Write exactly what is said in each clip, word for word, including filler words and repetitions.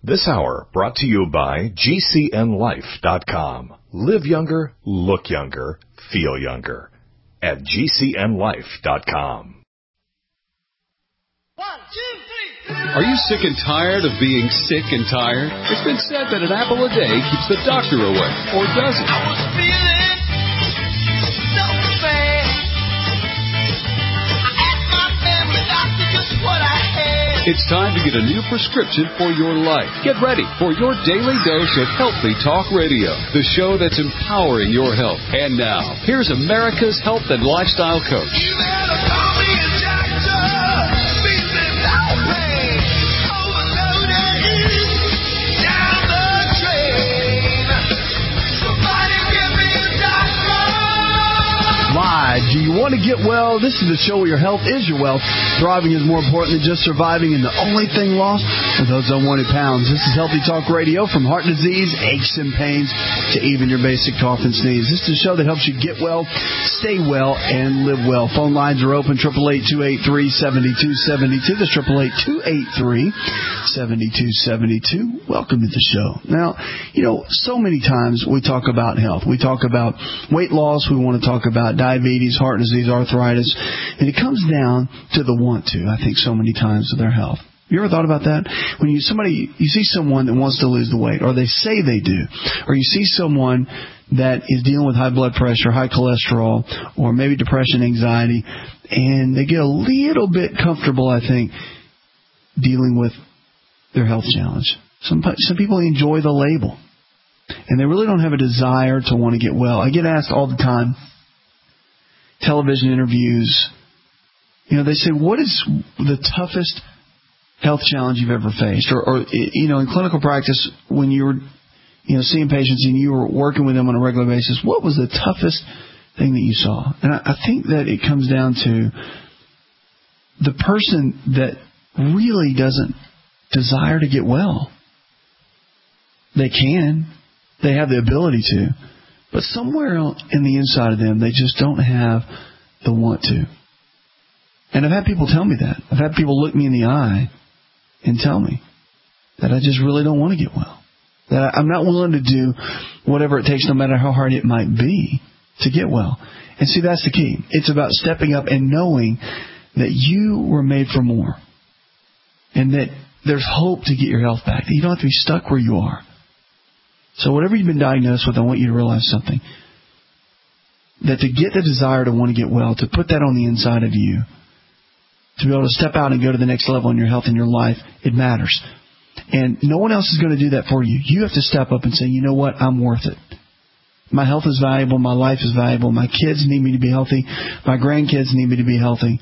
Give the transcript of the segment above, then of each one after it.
This hour brought to you by G C N life dot com. Live younger, look younger, feel younger at G C N life dot com. One, two, three. Are you sick and tired of being sick and tired? It's been said that an apple a day keeps the doctor away, or does it? I was feeling so bad. I asked my family doctor just what I had. It's time to get a new prescription for your life. Get ready for your daily dose of Healthy Talk Radio, the show that's empowering your health. And now, here's America's health and lifestyle coach. You better call me a doctor. Feeling no pain. Overloaded. Down the drain. Somebody give me a doctor. Why? Do you want to get well? This is the show where your health is your wealth. Thriving is more important than just surviving, and the only thing lost are those unwanted pounds. This is Healthy Talk Radio, from heart disease, aches and pains, to even your basic cough and sneeze. This is a show that helps you get well, stay well, and live well. Phone lines are open, eight eight eight, two eight three, seven two seven two. That's eight eight eight, two eight three, seven two seven two. Welcome to the show. Now, you know, so many times we talk about health. We talk about weight loss. We want to talk about diabetes, heart disease, arthritis, and it comes down to the want to, I think, so many times with their health. You ever thought about that? When you somebody you see someone that wants to lose the weight, or they say they do, or you see someone that is dealing with high blood pressure, high cholesterol, or maybe depression, anxiety, and they get a little bit comfortable, I think, dealing with their health challenge. Some some people enjoy the label, and they really don't have a desire to want to get well. I get asked all the time, television interviews, you know, they say, what is the toughest health challenge you've ever faced? Or, or, you know, in clinical practice, when you were, you know, seeing patients and you were working with them on a regular basis, what was the toughest thing that you saw? And I, I think that it comes down to the person that really doesn't desire to get well. They can. They have the ability to. But somewhere in the inside of them, they just don't have the want to. And I've had people tell me that. I've had people look me in the eye and tell me that I just really don't want to get well. That I'm not willing to do whatever it takes, no matter how hard it might be, to get well. And see, that's the key. It's about stepping up and knowing that you were made for more. And that there's hope to get your health back. That you don't have to be stuck where you are. So whatever you've been diagnosed with, I want you to realize something. That to get the desire to want to get well, to put that on the inside of you, to be able to step out and go to the next level in your health and your life, it matters. And no one else is going to do that for you. You have to step up and say, you know what, I'm worth it. My health is valuable. My life is valuable. My kids need me to be healthy. My grandkids need me to be healthy.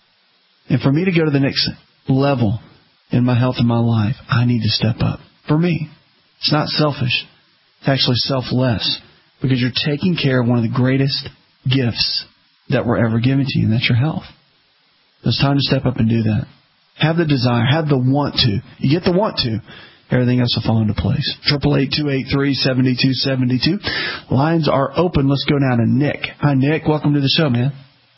And for me to go to the next level in my health and my life, I need to step up. For me, it's not selfish. It's actually selfless, because you're taking care of one of the greatest gifts that were ever given to you, and that's your health. It's time to step up and do that. Have the desire. Have the want to. You get the want to, everything else will fall into place. eight eight eight, two eight three, seven two seven two. Lines are open. Let's go now to Nick. Hi, Nick. Welcome to the show, man.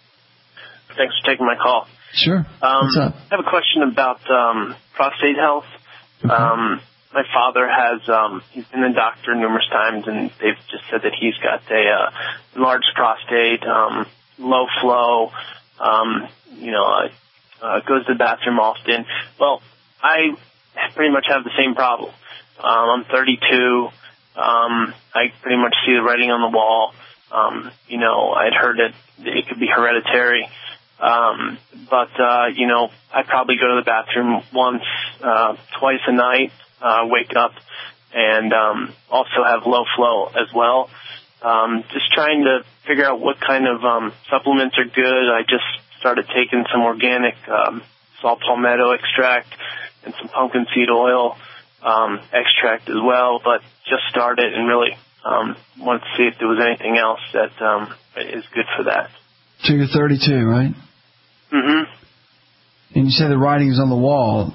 Thanks for taking my call. Sure. Um, What's up? I have a question about um, prostate health. Okay. Um, my father has, um, he's been to the doctor numerous times, and they've just said that he's got a uh, enlarged prostate, um, low flow, um, you know, uh, uh, goes to the bathroom often. Well, I pretty much have the same problem. Um, I'm thirty-two. Um, I pretty much see the writing on the wall. Um, you know, I'd heard that it could be hereditary. Um, but, uh, you know, I probably go to the bathroom once, uh, twice a night, uh, wake up, and, um, also have low flow as well. Um, just trying to figure out what kind of, um, supplements are good. I just started taking some organic, um, saw palmetto extract and some pumpkin seed oil, um, extract as well, but just started and really, um, wanted to see if there was anything else that, um, is good for that. So you're thirty-two, right? Mm-hmm. And you say the writing is on the wall.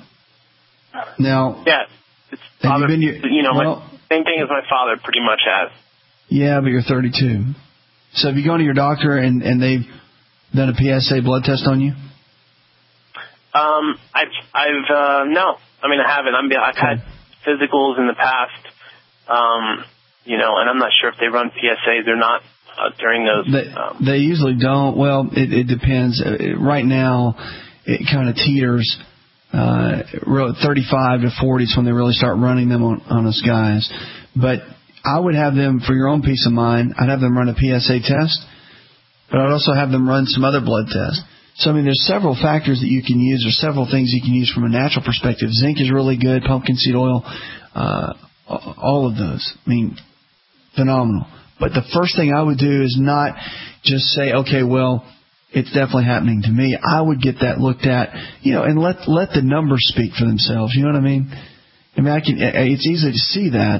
Now, yeah, it's have father, you been, you know, well, my, same thing as my father pretty much has. Yeah, but you're thirty-two. So have you gone to your doctor and, and they've done a P S A blood test on you? Um, I've, I've, uh, no. I mean, I haven't. I'm, I've had physicals in the past, um, you know, and I'm not sure if they run P S As or not uh, during those. They, um, they usually don't. Well, it, it depends. Right now, it kind of teeters. Uh, thirty-five to forty is when they really start running them on, on us guys. But I would have them, for your own peace of mind, I'd have them run a P S A test, but I'd also have them run some other blood tests. So, I mean, there's several factors that you can use. There's several things you can use from a natural perspective. Zinc is really good, pumpkin seed oil, uh, all of those. I mean, phenomenal. But the first thing I would do is not just say, okay, well, it's definitely happening to me. I would get that looked at, you know, and let let the numbers speak for themselves. You know what I mean? I mean, I can. It's easy to see that,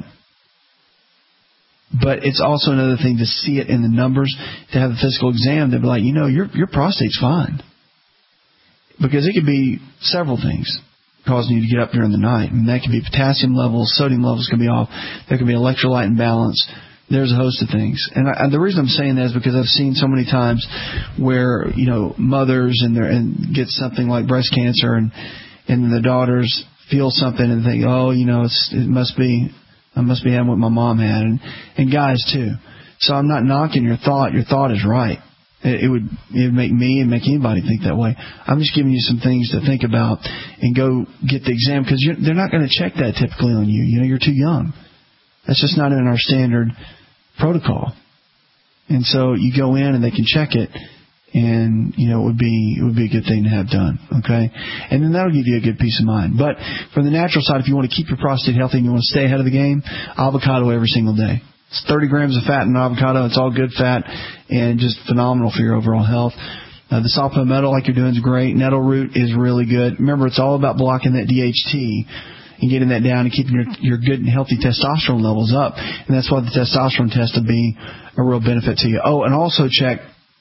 but it's also another thing to see it in the numbers. To have a physical exam, they'd be like, you know, your your prostate's fine, because it could be several things causing you to get up during the night. I mean, that could be potassium levels, sodium levels could be off. There could be electrolyte imbalance. There's a host of things. And, I, and the reason I'm saying that is because I've seen so many times where, you know, mothers and, their, and get something like breast cancer, and and the daughters feel something and think, oh, you know, it's, it must be, I must be having what my mom had. And, and guys, too. So I'm not knocking your thought. Your thought is right. It, it would it would make me and make anybody think that way. I'm just giving you some things to think about and go get the exam, because they're not going to check that typically on you. You know, you're too young. That's just not in our standard protocol. And so you go in and they can check it, and, you know, it would be it would be a good thing to have done, okay? And then that'll give you a good peace of mind. But from the natural side, if you want to keep your prostate healthy and you want to stay ahead of the game, avocado every single day. It's thirty grams of fat in avocado. It's all good fat and just phenomenal for your overall health. Uh, the saw palmetto, like you're doing, is great. Nettle root is really good. Remember, it's all about blocking that D H T and getting that down and keeping your, your good and healthy testosterone levels up. And that's why the testosterone test will be a real benefit to you. Oh, and also check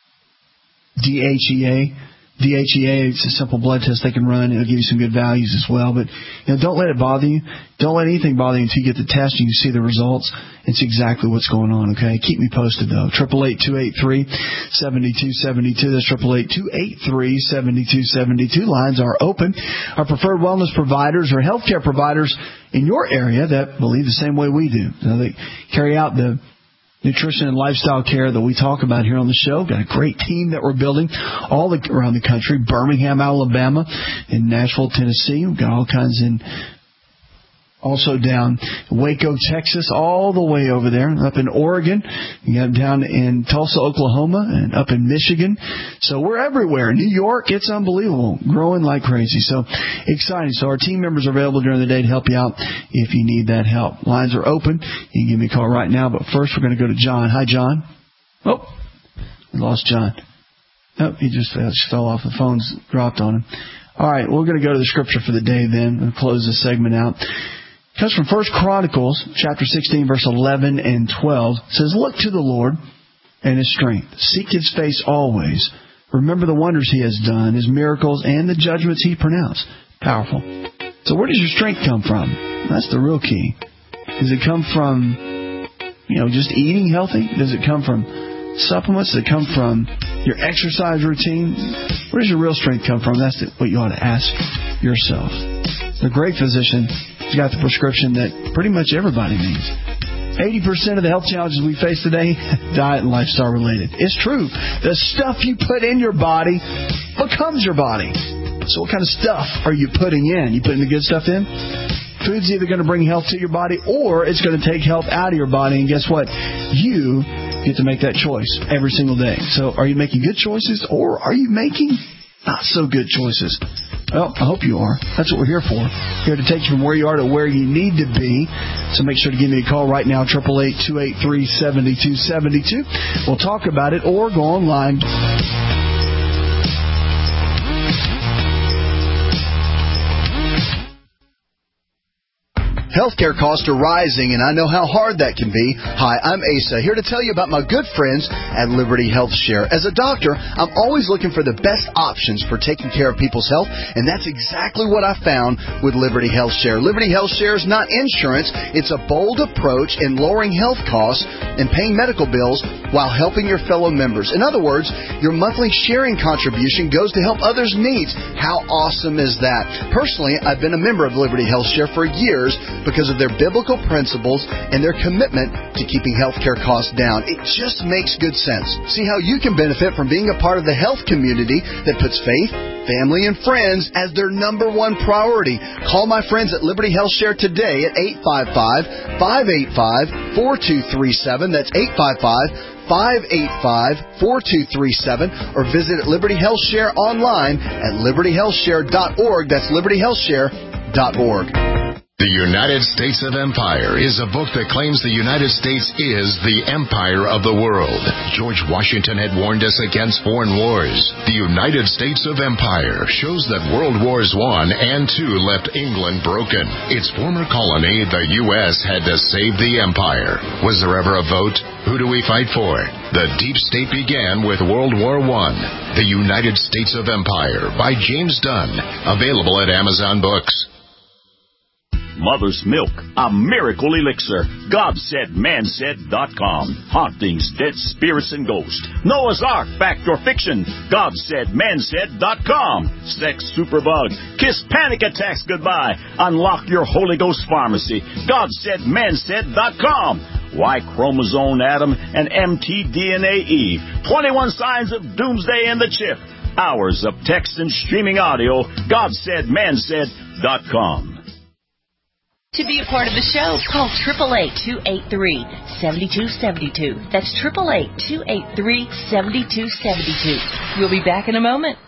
D H E A. D H E A, it's a simple blood test they can run. It'll give you some good values as well. But, you know, don't let it bother you. Don't let anything bother you until you get the test and you see the results and see exactly what's going on, okay? Keep me posted, though. eight eight eight, two eight three, seven two seven two. That's eight eight eight, two eight three, seven two seven two. Lines are open. Our preferred wellness providers or healthcare providers in your area that believe the same way we do. You know, they carry out the nutrition and lifestyle care that we talk about here on the show. Got a great team that we're building all the, around the country. Birmingham, Alabama, in Nashville, Tennessee. We've got all kinds in, also down Waco, Texas, all the way over there, up in Oregon. You got down in Tulsa, Oklahoma, and up in Michigan. So we're everywhere. New York, it's unbelievable. Growing like crazy. So exciting. So our team members are available during the day to help you out if you need that help. Lines are open. You can give me a call right now. But first, we're going to go to John. Hi, John. Oh, we lost John. Oh, he just uh, fell off. The phone's dropped on him. All right, we're going to go to the scripture for the day then and close this segment out. It comes from First Chronicles, chapter sixteen, verse eleven and twelve. It says, look to the Lord and His strength. Seek His face always. Remember the wonders He has done, His miracles, and the judgments He pronounced. Powerful. So where does your strength come from? That's the real key. Does it come from, you know, just eating healthy? Does it come from supplements? Does it come from your exercise routine? Where does your real strength come from? That's what you ought to ask yourself. The great physician has got the prescription that pretty much everybody needs. eighty percent of the health challenges we face today, diet and lifestyle related. It's true. The stuff you put in your body becomes your body. So what kind of stuff are you putting in? You putting the good stuff in? Food's either going to bring health to your body or it's going to take health out of your body. And guess what? You get to make that choice every single day. So are you making good choices or are you making not so good choices? Well, I hope you are. That's what we're here for. Here to take you from where you are to where you need to be. So make sure to give me a call right now, eight eight eight, two eight three, seven two seven two. We'll talk about it or go online. Healthcare costs are rising, and I know how hard that can be. Hi, I'm Asa, here to tell you about my good friends at Liberty Health Share. As a doctor, I'm always looking for the best options for taking care of people's health, and that's exactly what I found with Liberty Health Share. Liberty Health Share is not insurance. It's a bold approach in lowering health costs and paying medical bills while helping your fellow members. In other words, your monthly sharing contribution goes to help others' needs. How awesome is that? Personally, I've been a member of Liberty Health Share for years, because of their biblical principles and their commitment to keeping healthcare costs down. It just makes good sense. See how you can benefit from being a part of the health community that puts faith, family, and friends as their number one priority. Call my friends at Liberty Health Share today at eight five five, five eight five, four two three seven. That's eight five five, five eight five, four two three seven. Or visit Liberty Health Share online at liberty health share dot org. That's liberty health share dot org. The United States of Empire is a book that claims the United States is the empire of the world. George Washington had warned us against foreign wars. The United States of Empire shows that World Wars One and Two left England broken. Its former colony, the U S, had to save the empire. Was there ever a vote? Who do we fight for? The Deep State began with World War One. The United States of Empire by James Dunn. Available at Amazon Books. Mother's Milk, a miracle elixir. God said, man said dot com. Hauntings, dead spirits, and ghosts. Noah's Ark, fact or fiction. God said, man said dot com. Sex superbug. Kiss panic attacks goodbye. Unlock your Holy Ghost pharmacy. God said, man said dot com. Y chromosome Adam and M T D N A Eve. twenty-one signs of doomsday in the chip. Hours of text and streaming audio. God said, man said dot com. To be a part of the show, call eight eight eight, two eight three, seven two seven two. That's eight eight eight, two eight three, seven two seven two. We'll be back in a moment.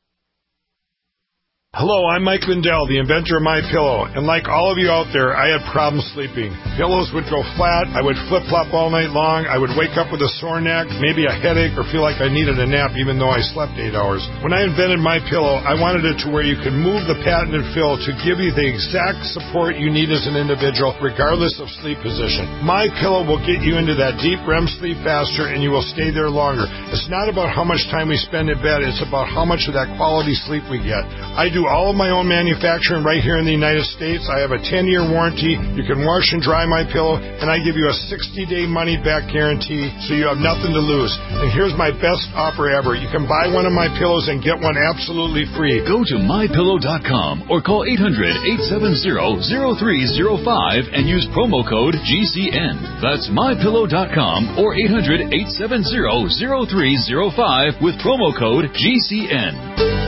Hello, I'm Mike Lindell, the inventor of MyPillow, and like all of you out there, I had problems sleeping. Pillows would go flat, I would flip-flop all night long, I would wake up with a sore neck, maybe a headache, or feel like I needed a nap even though I slept eight hours. When I invented MyPillow, I wanted it to where you could move the patented fill to give you the exact support you need as an individual, regardless of sleep position. MyPillow will get you into that deep R E M sleep faster, and you will stay there longer. It's not about how much time we spend in bed, it's about how much of that quality sleep we get. I do all of my own manufacturing right here in the United States. I have a ten-year warranty. You can wash and dry my pillow, and I give you a sixty-day money-back guarantee, so you have nothing to lose. And here's my best offer ever. You can buy one of my pillows and get one absolutely free. Go to my pillow dot com or call eight hundred, eight seven zero, zero three zero five and use promo code G C N. That's my pillow dot com or eight hundred, eight seven zero, zero three zero five with promo code G C N.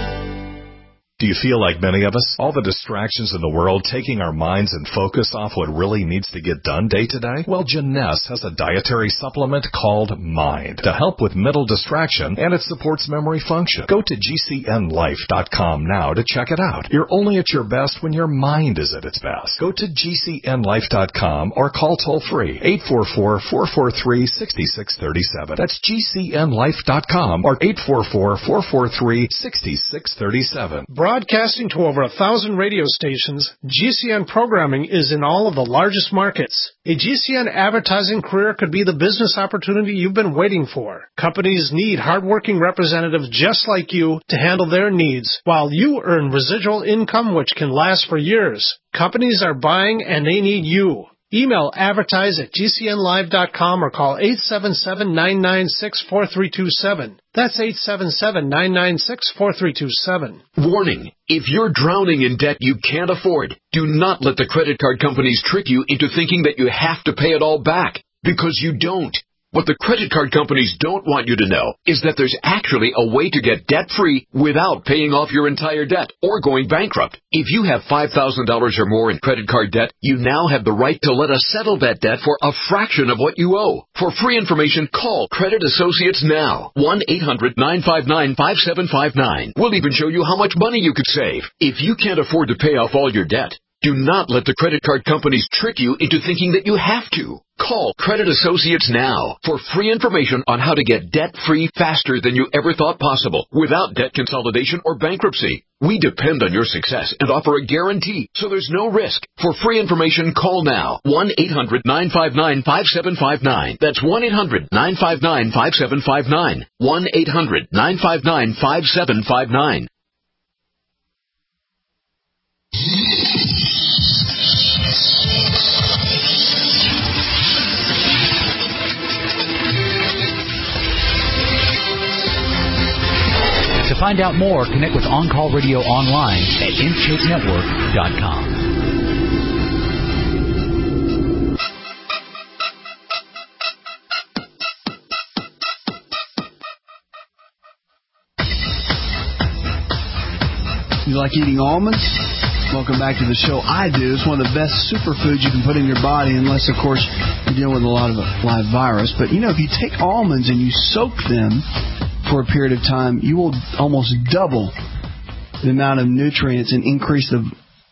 Do you feel like many of us? All the distractions in the world taking our minds and focus off what really needs to get done day to day? Well, Janess has a dietary supplement called Mind to help with mental distraction, and it supports memory function. Go to G C N life dot com now to check it out. You're only at your best when your mind is at its best. Go to G C N life dot com or call toll-free eight four four, four four three, six six three seven. That's G C N life dot com or eight four four, four four three, six six three seven. Broadcasting to over a thousand radio stations, G C N programming is in all of the largest markets. A G C N advertising career could be the business opportunity you've been waiting for. Companies need hardworking representatives just like you to handle their needs, while you earn residual income which can last for years. Companies are buying and they need you. Email advertise at G C N live dot com or call eight seven seven, nine nine six, four three two seven. That's eight seven seven, nine nine six, four three two seven. Warning. If you're drowning in debt you can't afford, do not let the credit card companies trick you into thinking that you have to pay it all back, because you don't. What the credit card companies don't want you to know is that there's actually a way to get debt-free without paying off your entire debt or going bankrupt. If you have five thousand dollars or more in credit card debt, you now have the right to let us settle that debt for a fraction of what you owe. For free information, call Credit Associates now. one eight hundred, nine five nine, five seven five nine. We'll even show you how much money you could save. If you can't afford to pay off all your debt, do not let the credit card companies trick you into thinking that you have to. Call Credit Associates now for free information on how to get debt-free faster than you ever thought possible without debt consolidation or bankruptcy. We depend on your success and offer a guarantee, so there's no risk. For free information, call now. one eight hundred, nine five nine, five seven five nine. That's one eight hundred, nine five nine, five seven five nine. one eight hundred, nine five nine, five seven five nine. To find out more, connect with On Call Radio online at Intake Network dot com. You like eating almonds? Welcome back to the show. I do. It's one of the best superfoods you can put in your body, unless, of course, you're dealing with a lot of live virus. But, you know, if you take almonds and you soak them for a period of time, you will almost double the amount of nutrients and increase the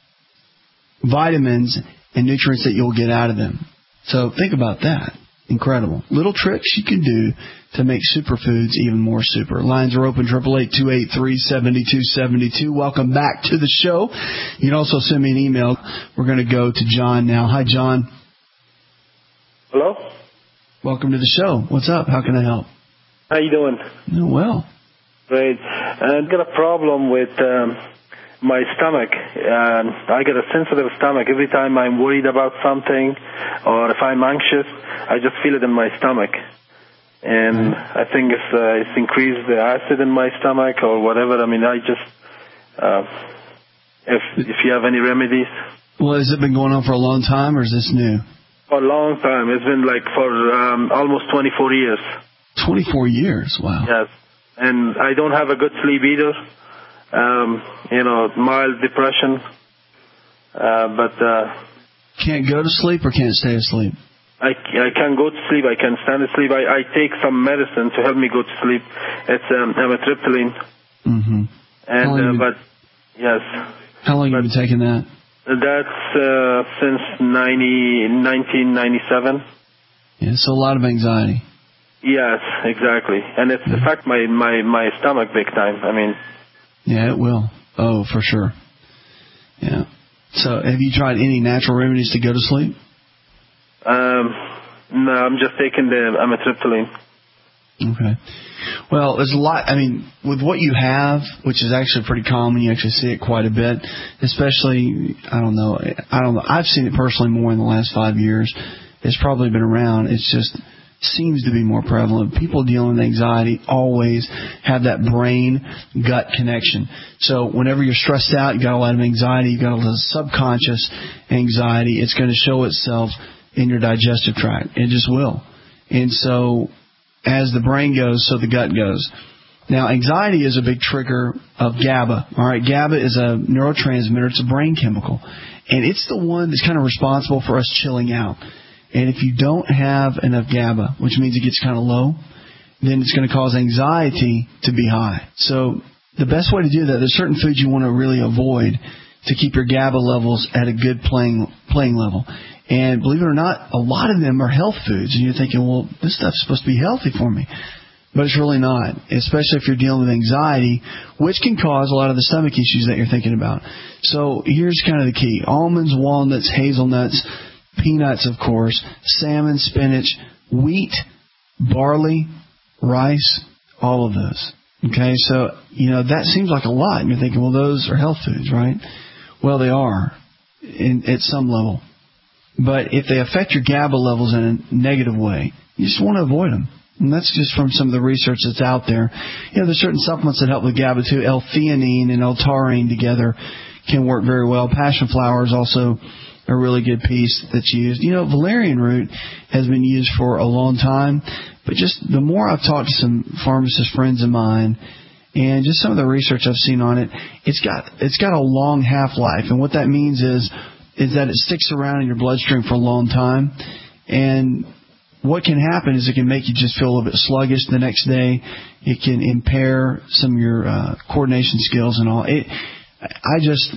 vitamins and nutrients that you'll get out of them. So think about that. Incredible. Little tricks you can do to make superfoods even more super. Lines are open, eight eight eight, two eight three, seven two seven two. Welcome back to the show. You can also send me an email. We're going to go to John now. Hi, John. Hello? Welcome to the show. What's up? How can I help? How you doing? Oh, well. Great. I've got a problem with um, my stomach. Uh, I get a sensitive stomach. Every time I'm worried about something or if I'm anxious, I just feel it in my stomach. And I think it's, uh, it's increased the acid in my stomach or whatever. I mean, I just, uh, if if you have any remedies. Well, has it been going on for a long time, or is this new? For a long time. It's been like for um, almost twenty-four years. twenty-four years? Wow. Yes. And I don't have a good sleep either. Um, you know, mild depression. Uh, but... Uh, can't go to sleep or can't stay asleep? I, I can go to sleep. I can stand asleep. I, I take some medicine to help me go to sleep. It's um, amitriptyline. Mm-hmm. And uh, been, but yes. How long have you been taking that? That's uh, since ninety, nineteen ninety-seven. Yeah, so a lot of anxiety. Yes, exactly. And it's yeah. affect my, my, my stomach big time. I mean. Yeah, it will. Oh, for sure. Yeah. So have you tried any natural remedies to go to sleep? Um, no, I'm just taking the amitriptyline. Okay. Well, there's a lot, I mean, with what you have, which is actually pretty common, you actually see it quite a bit, especially, I don't know, I don't know, I've seen it personally more in the last five years. It's probably been around. It's just seems to be more prevalent. People dealing with anxiety always have that brain-gut connection. So whenever you're stressed out, you've got a lot of anxiety, you've got a lot of subconscious anxiety, it's going to show itself in your digestive tract. It just will. And so as the brain goes, so the gut goes. Now, anxiety is a big trigger of GABA. All right, GABA is a neurotransmitter. It's a brain chemical. And it's the one that's kind of responsible for us chilling out. And if you don't have enough GABA, which means it gets kind of low, then it's going to cause anxiety to be high. So the best way to do that, there's certain foods you want to really avoid to keep your GABA levels at a good playing playing level. And believe it or not, a lot of them are health foods. And you're thinking, well, this stuff's supposed to be healthy for me. But it's really not, especially if you're dealing with anxiety, which can cause a lot of the stomach issues that you're thinking about. So here's kind of the key. Almonds, walnuts, hazelnuts, peanuts, of course, salmon, spinach, wheat, barley, rice, all of those. Okay, so, you know, that seems like a lot. And you're thinking, well, those are health foods, right? Well, they are in, at some level. But if they affect your GABA levels in a negative way, you just want to avoid them. And that's just from some of the research that's out there. You know, there's certain supplements that help with GABA too. L-theanine and L-taurine together can work very well. Passion flower is also a really good piece that's used. You know, valerian root has been used for a long time. But just the more I've talked to some pharmacist friends of mine and just some of the research I've seen on it, it's got it's got a long half-life. And what that means is is that it sticks around in your bloodstream for a long time. And what can happen is it can make you just feel a little bit sluggish the next day. It can impair some of your uh, coordination skills and all. It, I just,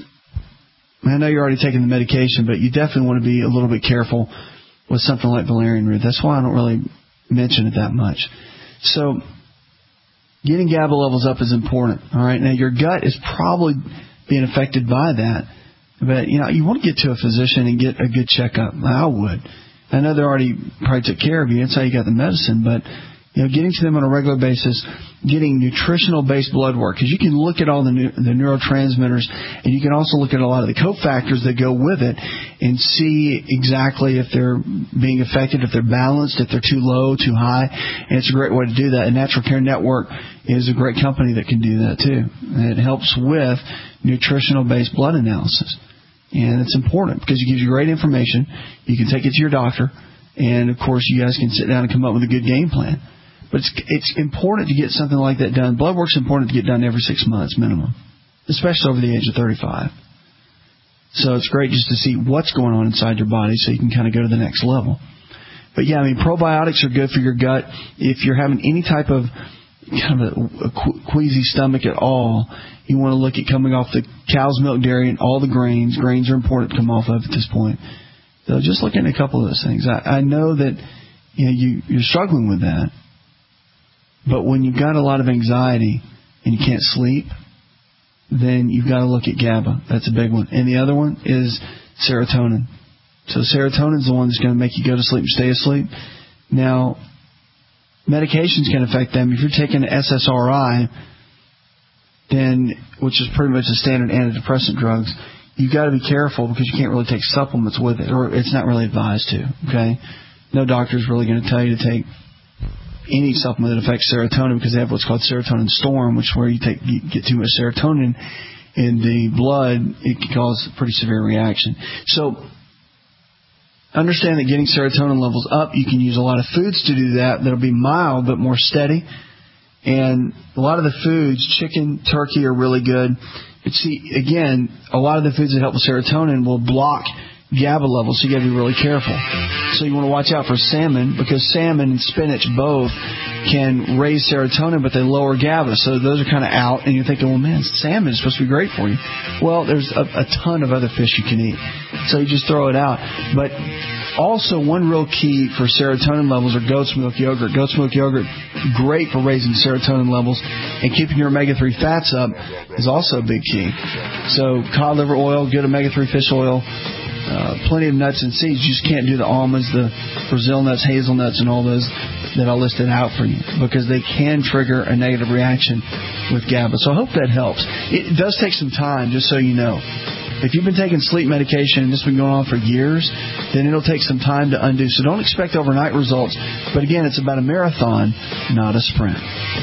I know you're already taking the medication, but you definitely want to be a little bit careful with something like valerian root. That's why I don't really mention it that much. So getting GABA levels up is important. All right. Now your gut is probably being affected by that. But, you know, you want to get to a physician and get a good checkup. I would. I know they already probably took care of you. That's how you got the medicine. But, you know, getting to them on a regular basis, getting nutritional-based blood work, because you can look at all the, new, the neurotransmitters, and you can also look at a lot of the cofactors that go with it and see exactly if they're being affected, if they're balanced, if they're too low, too high. And it's a great way to do that. And Natural Care Network is a great company that can do that, too. And it helps with nutritional-based blood analysis. And it's important because it gives you great information. You can take it to your doctor. And, of course, you guys can sit down and come up with a good game plan. But it's it's important to get something like that done. Blood work's important to get done every six months minimum. especially over the age of thirty-five. So it's great just to see what's going on inside your body so you can kind of go to the next level. But, yeah, I mean, probiotics are good for your gut. If you're having any type of kind of a, a queasy stomach at all, you want to look at coming off the cow's milk, dairy, and all the grains. Grains are important to come off of at this point. So just look at a couple of those things. I, I know that you know, you, you're struggling with that. But when you've got a lot of anxiety and you can't sleep, then you've got to look at GABA. That's a big one. And the other one is serotonin. So serotonin is the one that's going to make you go to sleep and stay asleep. Now, medications can affect them. If you're taking S S R I, then, which is pretty much the standard antidepressant drugs, you've got to be careful because you can't really take supplements with it, or it's not really advised to, okay? No doctor is really going to tell you to take any supplement that affects serotonin because they have what's called serotonin storm, which is where you, take, you get too much serotonin in the blood, it can cause a pretty severe reaction. So understand that getting serotonin levels up, you can use a lot of foods to do that that'll be mild but more steady. And a lot of the foods, chicken, turkey, are really good. But see, again, a lot of the foods that help with serotonin will block GABA levels, so you got to be really careful. So you want to watch out for salmon, because salmon and spinach both can raise serotonin, but they lower GABA. So those are kind of out, and you're thinking, well, man, salmon is supposed to be great for you. Well, there's a, a ton of other fish you can eat. So you just throw it out. But also, one real key for serotonin levels are goat's milk yogurt. Goat's milk yogurt, great for raising serotonin levels, and keeping your omega three fats up is also a big key. So cod liver oil, good omega three fish oil, uh, plenty of nuts and seeds. You just can't do the almonds, the Brazil nuts, hazelnuts, and all those that I listed out for you, because they can trigger a negative reaction with GABA. So I hope that helps. It does take some time, just so you know. If you've been taking sleep medication and this has been going on for years, then it'll take some time to undo. So don't expect overnight results. But again, it's about a marathon, not a sprint.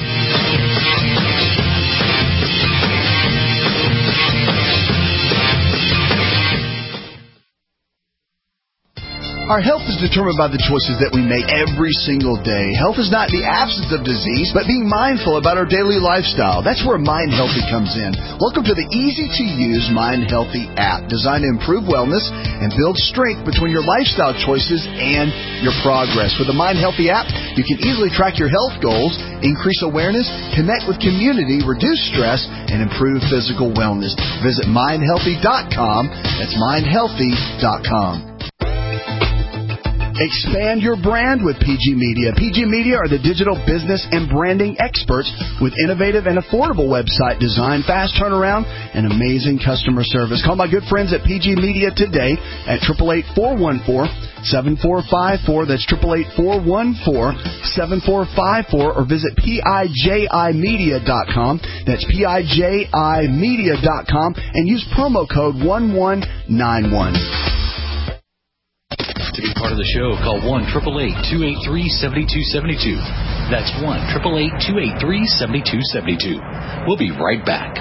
Our health is determined by the choices that we make every single day. Health is not the absence of disease, but being mindful about our daily lifestyle. That's where Mind Healthy comes in. Welcome to the easy-to-use Mind Healthy app, designed to improve wellness and build strength between your lifestyle choices and your progress. With the Mind Healthy app, you can easily track your health goals, increase awareness, connect with community, reduce stress, and improve physical wellness. Visit mind healthy dot com. That's mind healthy dot com. Expand your brand with P G Media. P G Media are the digital business and branding experts with innovative and affordable website design, fast turnaround, and amazing customer service. Call my good friends at P G Media today at eight eight eight, four one four, seven four five four. That's eight eight eight, four one four, seven four five four. Or visit P I J I media dot com. That's P I J I media dot com. And use promo code one one nine one. To be part of the show, call one eight eight eight, two eight three, seven two seven two. That's one eight eight eight, two eight three, seven two seven two. We'll be right back.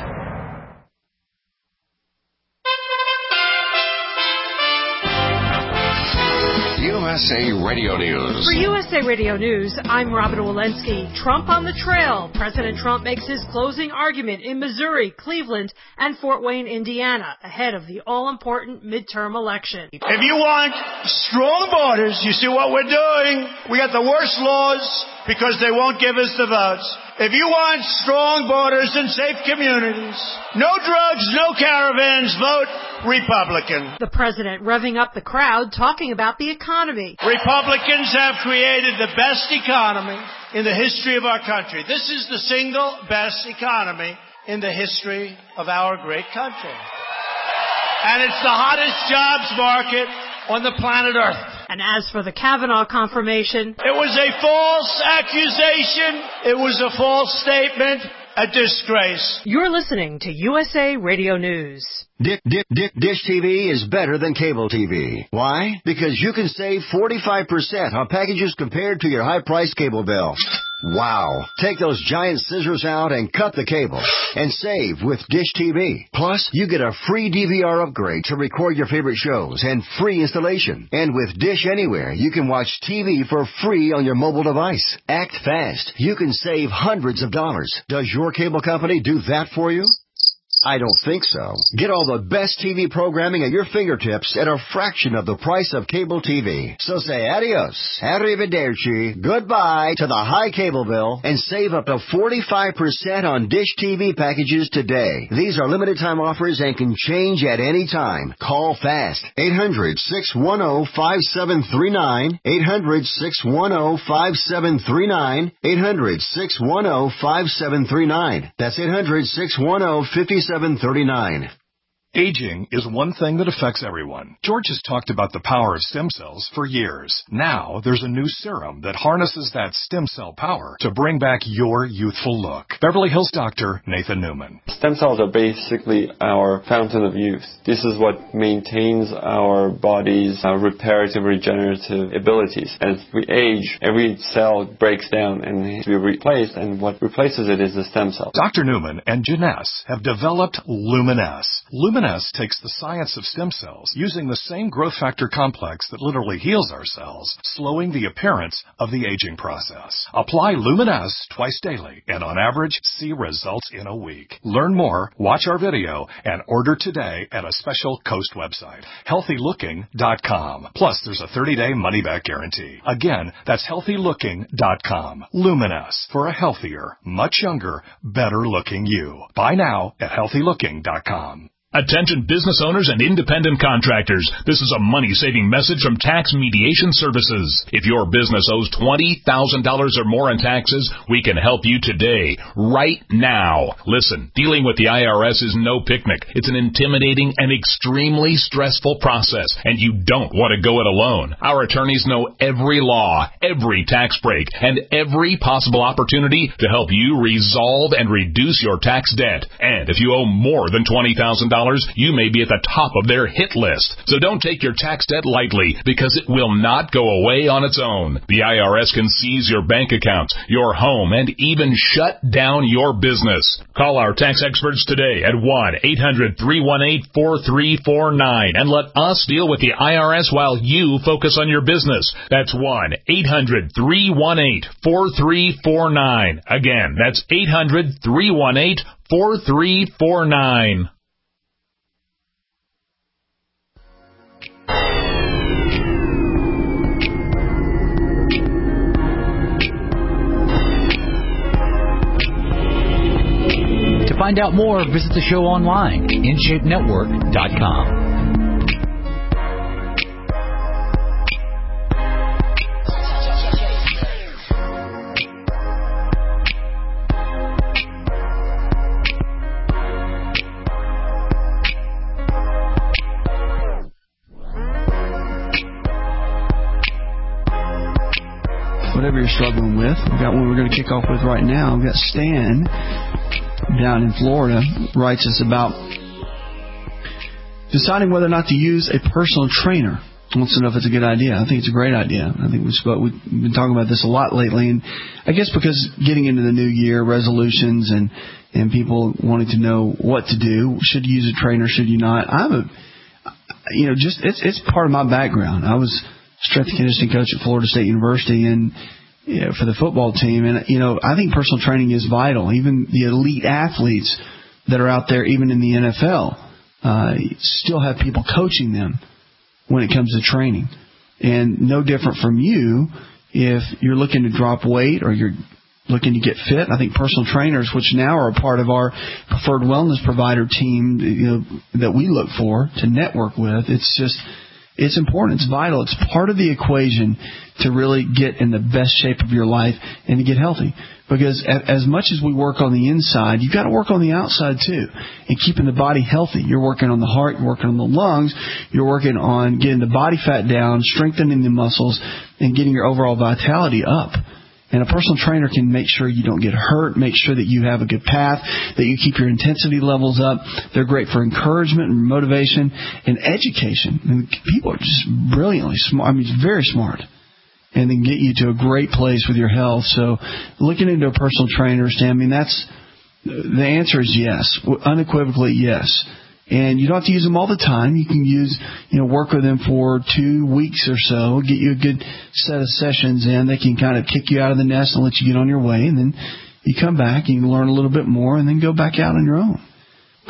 U S A Radio News. For U S A Radio News, I'm Robin Walensky. Trump on the trail. President Trump makes his closing argument in Missouri, Cleveland, and Fort Wayne, Indiana, ahead of the all-important midterm election. If you want strong borders, you see what we're doing. We got the worst laws because they won't give us the votes. If you want strong borders and safe communities, no drugs, no caravans, vote Republican. The president revving up the crowd, talking about the economy. Republicans have created the best economy in the history of our country. This is the single best economy in the history of our great country. And it's the hottest jobs market on the planet Earth. And as for the Kavanaugh confirmation, it was a false accusation. It was a false statement. A disgrace. You're listening to U S A Radio News. Dick, Dick, Dick, Dish T V is better than cable T V. Why? Because you can save forty-five percent on packages compared to your high-priced cable bill. Wow. Take those giant scissors out and cut the cable. And save with Dish T V. Plus, you get a free D V R upgrade to record your favorite shows and free installation. And with Dish Anywhere, you can watch T V for free on your mobile device. Act fast. You can save hundreds of dollars. Does your cable company do that for you? I don't think so. Get all the best T V programming at your fingertips at a fraction of the price of cable T V. So say adios, arrivederci, goodbye to the high cable bill and save up to forty-five percent on Dish T V packages today. These are limited time offers and can change at any time. Call fast. eight hundred, six one zero, five seven three nine. eight hundred, six one zero, five seven three nine. eight hundred, six one zero, five seven three nine. That's eight hundred, six one zero, five seven three nine. Aging is one thing that affects everyone. George has talked about the power of stem cells for years. Now, there's a new serum that harnesses that stem cell power to bring back your youthful look. Beverly Hills doctor Nathan Newman. Stem cells are basically our fountain of youth. This is what maintains our body's uh, reparative, regenerative abilities. As we age, every cell breaks down and needs to be replaced, and what replaces it is the stem cell. Doctor Newman and Janess have developed Luminess. Luminess takes the science of stem cells using the same growth factor complex that literally heals our cells, slowing the appearance of the aging process. Apply Luminess twice daily and on average see results in a week. Learn more, watch our video, and order today at a special Coast website, healthy looking dot com. Plus, there's a thirty-day money-back guarantee. Again, that's healthy looking dot com. Luminess, for a healthier, much younger, better-looking you. Buy now at healthy looking dot com. Attention business owners and independent contractors. This is a money-saving message from Tax Mediation Services. If your business owes twenty thousand dollars or more in taxes, we can help you today, right now. Listen, dealing with the I R S is no picnic. It's an intimidating and extremely stressful process, and you don't want to go it alone. Our attorneys know every law, every tax break, and every possible opportunity to help you resolve and reduce your tax debt. And if you owe more than twenty thousand dollars, you may be at the top of their hit list. So don't take your tax debt lightly, because it will not go away on its own. The I R S can seize your bank accounts, your home, and even shut down your business. Call our tax experts today at one eight hundred, three one eight, four three four nine and let us deal with the I R S while you focus on your business. That's one eight hundred, three one eight, four three four nine. Again, that's eight hundred, three one eight, four three four nine. To find out more, visit the show online, in shape network dot com. Whatever you're struggling with, we've got one we're going to kick off with right now. We've got Stan down in Florida writes us about deciding whether or not to use a personal trainer. Wants to know if it's a good idea. I think it's a great idea. I think we spoke, we've been talking about this a lot lately, and I guess because getting into the new year, resolutions and and people wanting to know what to do. Should you use a trainer? Should you not? I'm a, you know, just it's it's part of my background. I was strength and conditioning coach at Florida State University, and you know, for the football team. And, you know, I think personal training is vital. Even the elite athletes that are out there, even in the N F L, uh, still have people coaching them when it comes to training. And no different from you, if you're looking to drop weight or you're looking to get fit, I think personal trainers, which now are a part of our preferred wellness provider team, you know, that we look for to network with, it's just... It's important. It's vital. It's part of the equation to really get in the best shape of your life and to get healthy. Because as much as we work on the inside, you've got to work on the outside too. And keeping the body healthy. You're working on the heart. You're working on the lungs. You're working on getting the body fat down, strengthening the muscles, and getting your overall vitality up. And a personal trainer can make sure you don't get hurt, make sure that you have a good path, that you keep your intensity levels up. They're great for encouragement and motivation and education. And people are just brilliantly smart. I mean, very smart. And then get you to a great place with your health. So looking into a personal trainer, Stan, I mean, that's the answer is yes, unequivocally yes. And you don't have to use them all the time. You can use, you know, work with them for two weeks or so, get you a good set of sessions in. They can kind of kick you out of the nest and let you get on your way. And then you come back and you learn a little bit more and then go back out on your own.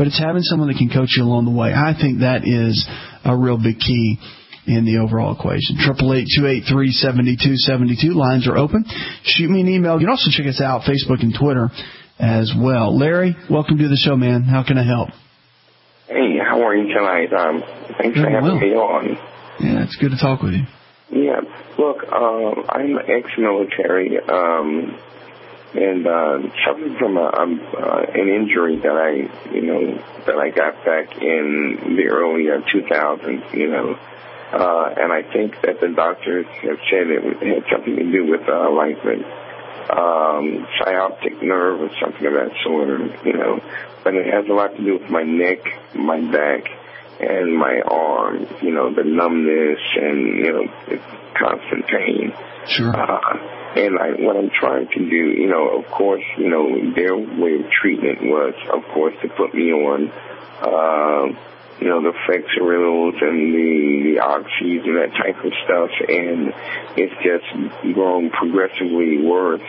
but it's having someone that can coach you along the way. I think that is a real big key in the overall equation. Triple eight two eight three seventy two seventy two. Lines are open. Shoot me an email. You can also check us out Facebook and Twitter as well. Larry, welcome to the show, man. How can I help? Hey, how are you tonight? Um, thanks for having me on. Yeah, it's good to talk with you. Yeah, look, um, I'm ex-military, um, and uh, suffering from a, um, uh, an injury that I, you know, that I got back in the early uh, two thousands, you know. Uh, and I think that the doctors have said it had something to do with uh, like the um, sciatic nerve or something of that sort, or, you know. But it has a lot to do with my neck, my back, and my arms, you know, the numbness and, you know, the constant pain. Sure. Uh, and I, what I'm trying to do, you know, of course, you know, their way of treatment was, of course, to put me on, uh, you know, the Flexerils and the, the Oxys and that type of stuff, and it's just grown progressively worse.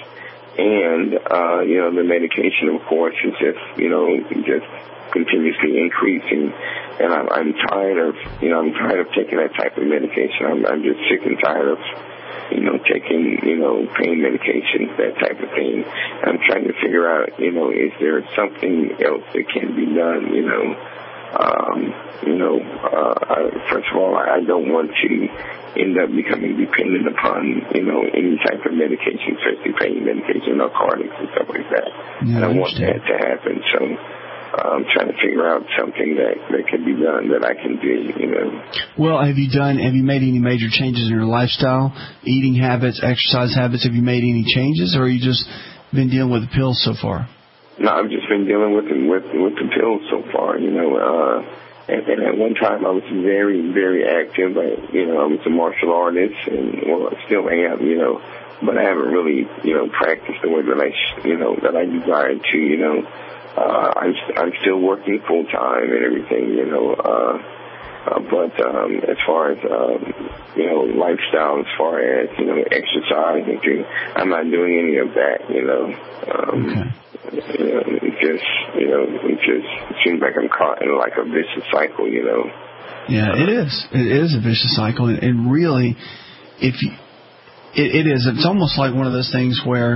And, uh, you know, the medication, of course, is just, you know, just continuously increasing. And I'm, I'm tired of, you know, I'm tired of taking that type of medication. I'm, I'm just sick and tired of, you know, taking, you know, pain medications, that type of thing. I'm trying to figure out, you know, is there something else that can be done, you know? Um, you know, uh, I, first of all, I don't want to end up becoming dependent upon, you know, any type of medication, especially pain medication, narcotics and stuff like that. Yeah, I don't I want that to happen. So I'm trying to figure out something that, that can be done that I can do, you know. Well, have you done, have you made any major changes in your lifestyle, eating habits, exercise habits? Have you made any changes, or have you just been dealing with the pills so far? No, I've just been dealing with with with the pills so far, you know. Uh, and, and at one time, I was very, very active. I, you know, I was a martial artist, and well, I still am, you know. But I haven't really, you know, practiced the way that I, you know, that I desired to, you know. Uh, I'm I'm still working full time and everything, you know. Uh, uh, but um, as far as um, you know, lifestyle, as far as you know, exercise and things, I'm not doing any of that, you know. Um, okay. You know, it just, you know, it just seems like I'm caught in like a vicious cycle, you know. Yeah, it is. It is a vicious cycle, and, and really, if you, it, it is. It's almost like one of those things where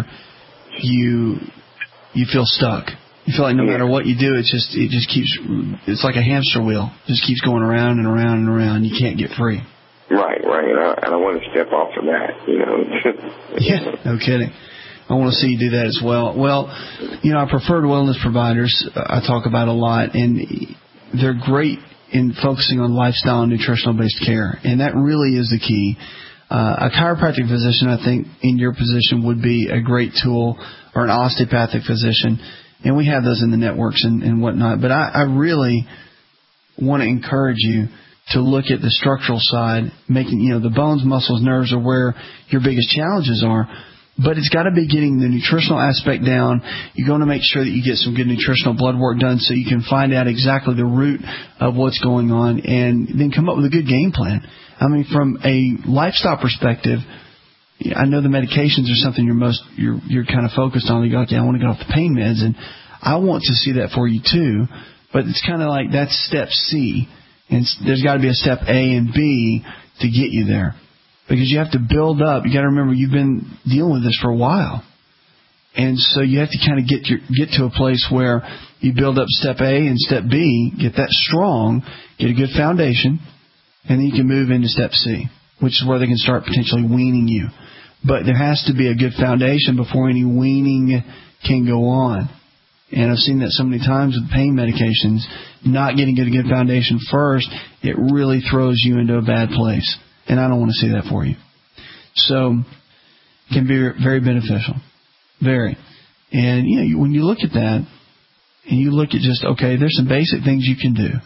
you you feel stuck. You feel like no matter what you do, it just it just keeps. It's like a hamster wheel. It just keeps going around and around and around. You can't get free. Right, right. And I, and I want to step off of that, you know. Yeah, no kidding. I want to see you do that as well. Well, you know, our preferred wellness providers, I talk about a lot, and they're great in focusing on lifestyle and nutritional-based care, and that really is the key. Uh, a chiropractic physician, I think, in your position would be a great tool, or an osteopathic physician, and we have those in the networks and, and whatnot. But I, I really want to encourage you to look at the structural side, making, you know, the bones, muscles, nerves are where your biggest challenges are. But it's got to be getting the nutritional aspect down. You're going to make sure that you get some good nutritional blood work done so you can find out exactly the root of what's going on and then come up with a good game plan. I mean, from a lifestyle perspective, I know the medications are something you're most you're you're kind of focused on. You go, okay, I want to get off the pain meds, and I want to see that for you too. But it's kind of like that's step C, and there's got to be a step A and B to get you there. Because you have to build up. You got to remember you've been dealing with this for a while, and so you have to kind of get your, get to a place where you build up step A and step B, get that strong, get a good foundation, and then you can move into step C, which is where they can start potentially weaning you. But there has to be a good foundation before any weaning can go on. And I've seen that so many times with pain medications. Not getting a good foundation first, it really throws you into a bad place. And I don't want to see that for you. So it can be very beneficial. Very. And, you know, when you look at that and you look at just, okay, there's some basic things you can do.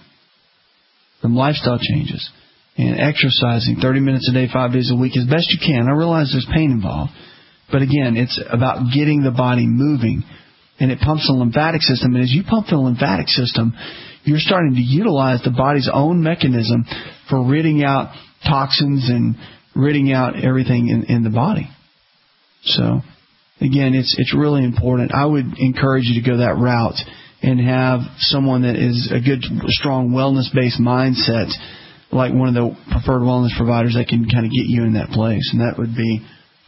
Some lifestyle changes. And exercising thirty minutes a day, five days a week as best you can. I realize there's pain involved. But again, it's about getting the body moving. And it pumps the lymphatic system. And as you pump the lymphatic system, you're starting to utilize the body's own mechanism for ridding out toxins and ridding out everything in, in the body. So, again, it's it's really important. I would encourage you to go that route and have someone that is a good, strong, wellness-based mindset, like one of the preferred wellness providers that can kind of get you in that place. And that would be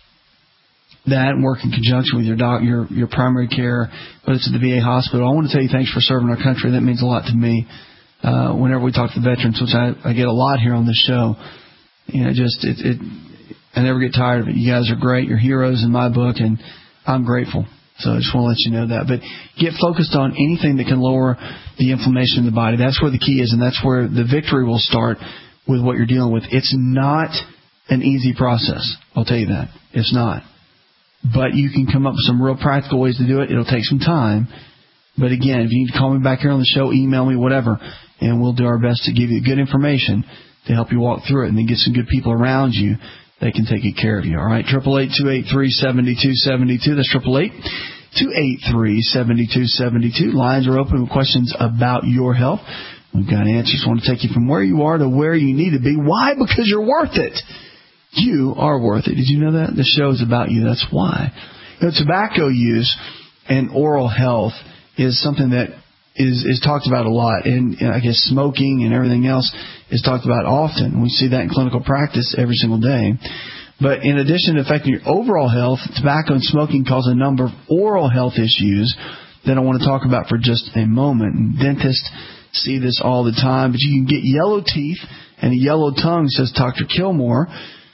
that, and work in conjunction with your doc, your your primary care, whether it's at the V A hospital. I want to tell you thanks for serving our country. That means a lot to me. Uh, whenever we talk to veterans, which I, I get a lot here on this show, you know, just it, it, I never get tired of it. You guys are great. You're heroes in my book, and I'm grateful. So I just want to let you know that. But get focused on anything that can lower the inflammation in the body. That's where the key is, and that's where the victory will start with what you're dealing with. It's not an easy process. I'll tell you that. It's not. But you can come up with some real practical ways to do it. It'll take some time. But again, if you need to call me back here on the show, email me, whatever, and we'll do our best to give you good information to help you walk through it, and then get some good people around you that can take good care of you. All right, eight eight eight, two eight three, seven two seven two. That's eight eight eight, two eight three, seven two seven two. Lines are open with questions about your health. We've got answers. We want to take you from where you are to where you need to be. Why? Because you're worth it. You are worth it. Did you know that? The show is about you. That's why. You know, tobacco use and oral health is something that is, is talked about a lot. And I guess smoking and everything else is talked about often. We see that in clinical practice every single day. But in addition to affecting your overall health, tobacco and smoking cause a number of oral health issues that I want to talk about for just a moment. And dentists see this all the time. But you can get yellow teeth and a yellow tongue, says Doctor Kilmore,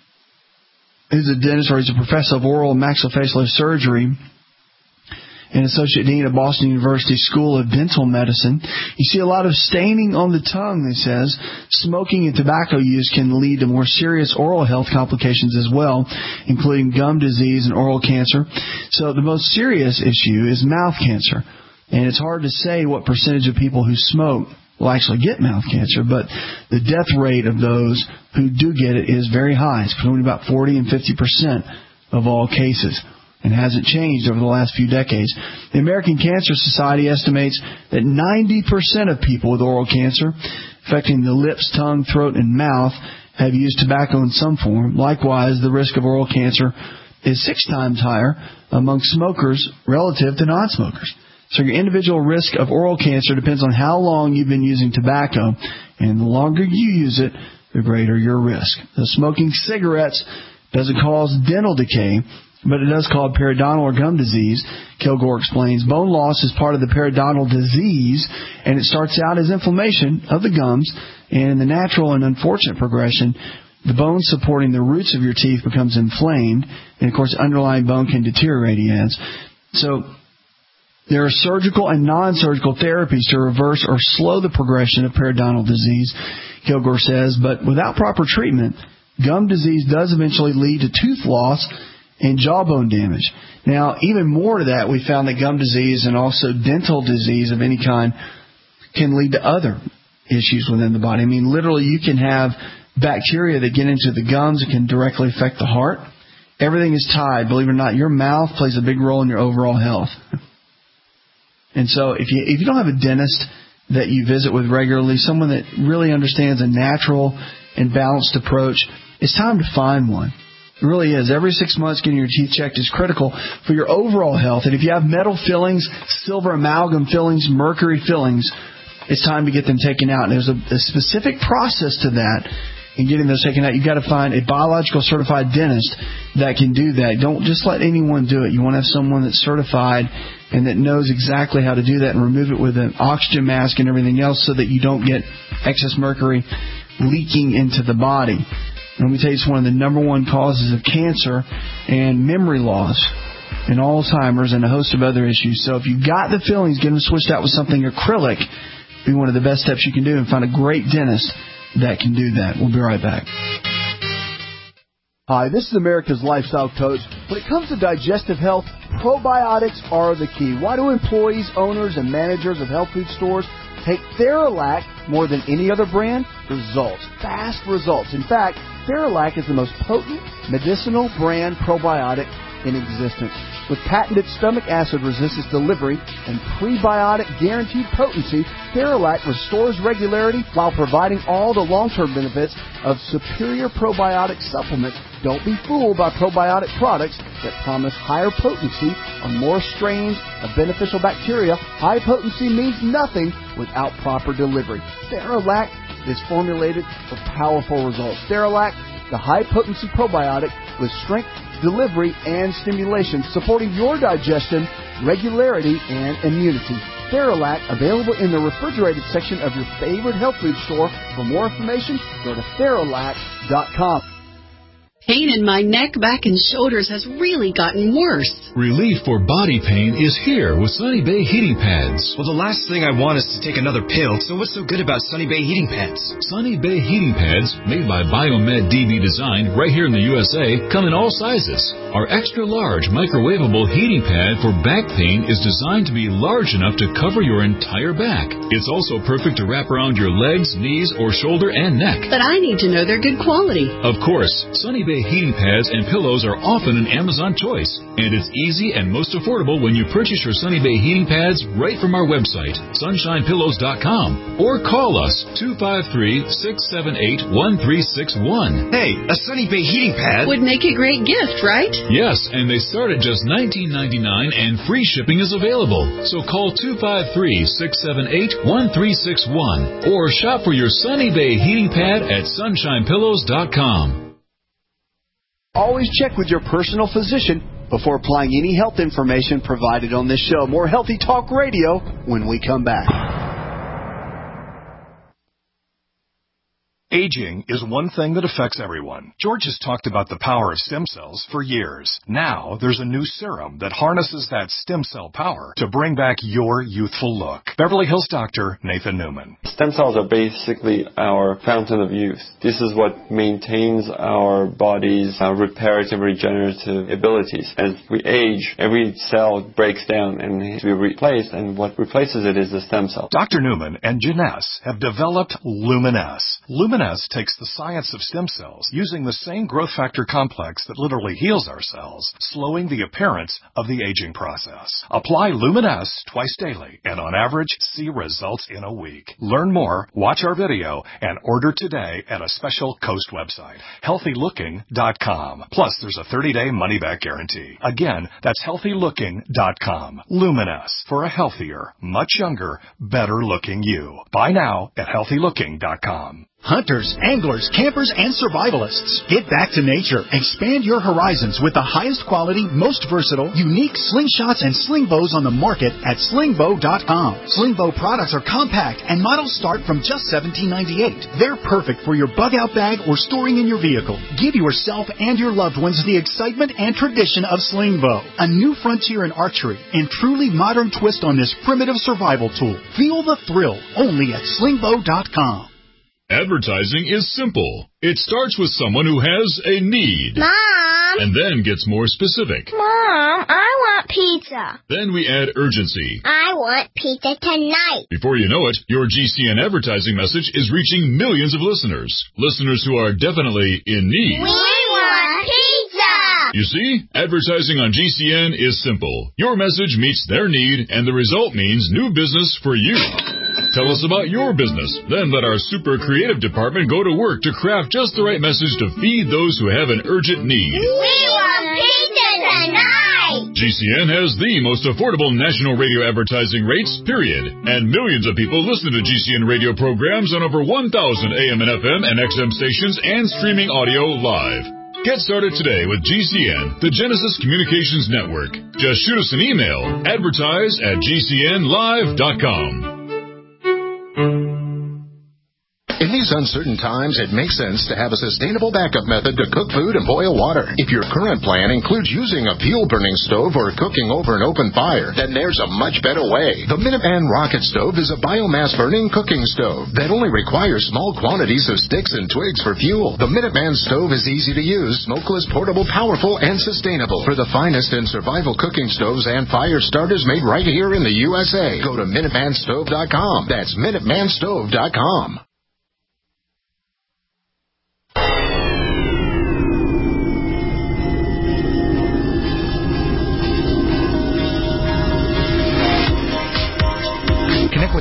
who's a dentist, or he's a professor of oral and maxillofacial surgery and associate dean of Boston University School of Dental Medicine. You see a lot of staining on the tongue, he says. Smoking and tobacco use can lead to more serious oral health complications as well, including gum disease and oral cancer. So the most serious issue is mouth cancer. And it's hard to say what percentage of people who smoke will actually get mouth cancer, but the death rate of those who do get it is very high. It's between about forty and fifty percent of all cases, and hasn't changed over the last few decades. The American Cancer Society estimates that ninety percent of people with oral cancer, affecting the lips, tongue, throat, and mouth, have used tobacco in some form. Likewise, the risk of oral cancer is six times higher among smokers relative to non-smokers. So your individual risk of oral cancer depends on how long you've been using tobacco, and the longer you use it, the greater your risk. The smoking cigarettes doesn't cause dental decay, but it does cause periodontal or gum disease. Kilgore explains bone loss is part of the periodontal disease, and it starts out as inflammation of the gums, and in the natural and unfortunate progression, the bone supporting the roots of your teeth becomes inflamed, and of course, underlying bone can deteriorate, he adds. So there are surgical and non-surgical therapies to reverse or slow the progression of periodontal disease, Kilgore says, but without proper treatment, gum disease does eventually lead to tooth loss and jawbone damage. Now, even more to that, we found that gum disease and also dental disease of any kind can lead to other issues within the body. I mean, literally, you can have bacteria that get into the gums that can directly affect the heart. Everything is tied. Believe it or not, your mouth plays a big role in your overall health. And so if you if you don't have a dentist that you visit with regularly, someone that really understands a natural and balanced approach, it's time to find one. It really is. Every six months getting your teeth checked is critical for your overall health. And if you have metal fillings, silver amalgam fillings, mercury fillings, it's time to get them taken out. And there's a, a specific process to that. In getting those taken out, you've got to find a biological certified dentist that can do that. Don't just let anyone do it. You want to have someone that's certified and that knows exactly how to do that and remove it with an oxygen mask and everything else so that you don't get excess mercury leaking into the body. And let me tell you, it's one of the number one causes of cancer and memory loss and Alzheimer's and a host of other issues. So if you've got the fillings, get them switched out with something acrylic. Be one of the best steps you can do, and find a great dentist that can do that. We'll be right back. Hi, this is America's Lifestyle Coach. When it comes to digestive health, probiotics are the key. Why do employees, owners, and managers of health food stores take Theralac more than any other brand? Results. Fast results. In fact, Theralac is the most potent medicinal brand probiotic in existence. With patented stomach acid resistance delivery and prebiotic guaranteed potency, Theralac restores regularity while providing all the long-term benefits of superior probiotic supplements. Don't be fooled by probiotic products that promise higher potency on more strains of beneficial bacteria. High potency means nothing without proper delivery. Theralac is formulated for powerful results. Theralac, the high-potency probiotic with strength, delivery, and stimulation, supporting your digestion, regularity, and immunity. Theralac, available in the refrigerated section of your favorite health food store. For more information, go to Theralac dot com. Pain in my neck, back, and shoulders has really gotten worse. Relief for body pain is here with Sunny Bay Heating Pads. Well, the last thing I want is to take another pill, so what's so good about Sunny Bay Heating Pads? Sunny Bay Heating Pads, made by Biomed D B Design right here in the U S A, come in all sizes. Our extra-large microwavable heating pad for back pain is designed to be large enough to cover your entire back. It's also perfect to wrap around your legs, knees, or shoulder and neck. But I need to know they're good quality. Of course, Sunny Bay heating pads and pillows are often an Amazon choice, and it's easy and most affordable when you purchase your Sunny Bay heating pads right from our website, sunshine pillows dot com, or call us two five three, six seven eight, one three six one. Hey, a Sunny Bay heating pad would make a great gift, right? Yes, and they start at just nineteen ninety-nine, and free shipping is available. So call two five three, six seven eight, one three six one or shop for your Sunny Bay heating pad at sunshine pillows dot com. Always check with your personal physician before applying any health information provided on this show. More Healthy Talk Radio when we come back. Aging is one thing that affects everyone. George has talked about the power of stem cells for years. Now, there's a new serum that harnesses that stem cell power to bring back your youthful look. Beverly Hills doctor Nathan Newman. Stem cells are basically our fountain of youth. This is what maintains our body's uh, reparative regenerative abilities. As we age, every cell breaks down and needs to be replaced, and what replaces it is the stem cell. Doctor Newman and Janess have developed Luminess. Luminess takes the science of stem cells, using the same growth factor complex that literally heals our cells, slowing the appearance of the aging process. Apply Luminess twice daily, and on average, see results in a week. Learn more, watch our video, and order today at a special Coast website, healthy looking dot com. Plus, there's a thirty-day money-back guarantee. Again, that's healthy looking dot com. Luminess, for a healthier, much younger, better-looking you. Buy now at healthy looking dot com. Hunters, anglers, campers, and survivalists, get back to nature. Expand your horizons with the highest quality, most versatile, unique slingshots and sling bows on the market at sling bow dot com. Sling bow products are compact and models start from just seventeen ninety-eight. They're perfect for your bug out bag or storing in your vehicle. Give yourself and your loved ones the excitement and tradition of sling bow, a new frontier in archery and truly modern twist on this primitive survival tool. Feel the thrill only at sling bow dot com. Advertising is simple. It starts with someone who has a need. Mom! And then gets more specific. Mom, I want pizza. Then we add urgency. I want pizza tonight. Before you know it, your G C N advertising message is reaching millions of listeners. Listeners who are definitely in need. We want pizza! You see, advertising on G C N is simple. Your message meets their need, and the result means new business for you. Tell us about your business. Then let our super creative department go to work to craft just the right message to feed those who have an urgent need. We want pizza tonight! G C N has the most affordable national radio advertising rates, period. And millions of people listen to G C N radio programs on over one thousand A M and F M and X M stations and streaming audio live. Get started today with G C N, the Genesis Communications Network. Just shoot us an email, advertise at G C N live dot com. In these uncertain times, it makes sense to have a sustainable backup method to cook food and boil water. If your current plan includes using a fuel-burning stove or cooking over an open fire, then there's a much better way. The Minuteman Rocket Stove is a biomass-burning cooking stove that only requires small quantities of sticks and twigs for fuel. The Minuteman Stove is easy to use, smokeless, portable, powerful, and sustainable. For the finest in survival cooking stoves and fire starters made right here in the U S A, go to minuteman stove dot com. That's minuteman stove dot com.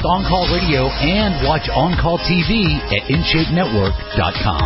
On Call Radio and watch On Call T V at in shape network dot com.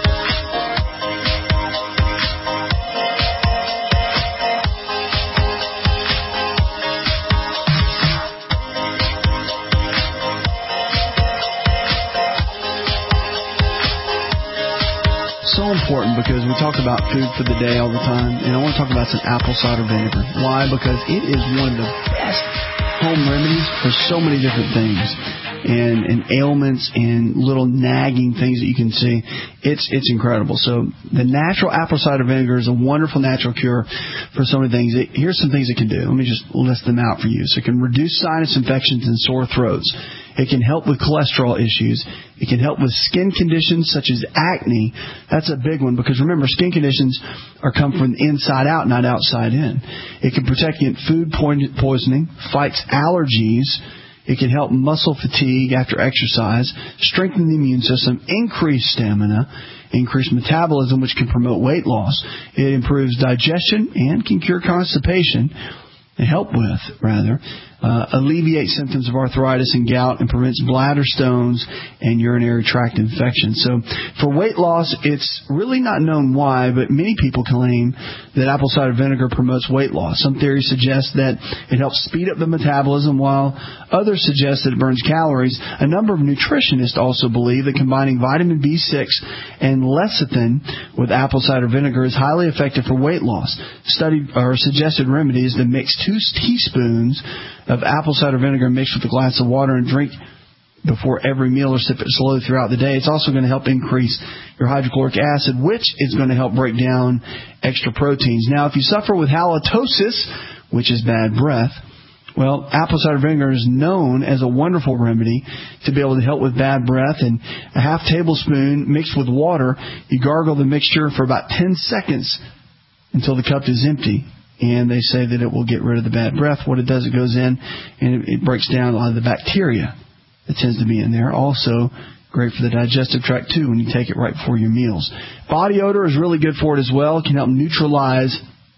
So important because we talk about food for the day all the time, and I want to talk about some apple cider vinegar. Why? Because it is one of the best home remedies for so many different things, and, and ailments and little nagging things that you can see. It's it's incredible. So the natural apple cider vinegar is a wonderful natural cure for so many things. It, here's some things it can do. Let me just list them out for you. So it can reduce sinus infections and sore throats. It can help with cholesterol issues. It can help with skin conditions such as acne. That's a big one because, remember, skin conditions are come from the inside out, not outside in. It can protect against food poisoning, fights allergies. It can help muscle fatigue after exercise, strengthen the immune system, increase stamina, increase metabolism, which can promote weight loss. It improves digestion and can cure constipation. And help with, rather, uh, alleviate symptoms of arthritis and gout and prevents bladder stones and urinary tract infections. So for weight loss, it's really not known why, but many people claim that apple cider vinegar promotes weight loss. Some theories suggest that it helps speed up the metabolism, while others suggest that it burns calories. A number of nutritionists also believe that combining vitamin B six and lecithin with apple cider vinegar is highly effective for weight loss. Studied or suggested remedy is to mix two teaspoons of apple cider vinegar mixed with a glass of water and drink before every meal or sip it slowly throughout the day. It's also going to help increase your hydrochloric acid, which is going to help break down extra proteins. Now, if you suffer with halitosis, which is bad breath, well, apple cider vinegar is known as a wonderful remedy to be able to help with bad breath. And a half tablespoon mixed with water, you gargle the mixture for about ten seconds until the cup is empty. And they say that it will get rid of the bad breath. What it does, it goes in and it, it breaks down a lot of the bacteria that tends to be in there. Also, great for the digestive tract, too, when you take it right before your meals. Body odor is really good for it as well. It can help neutralize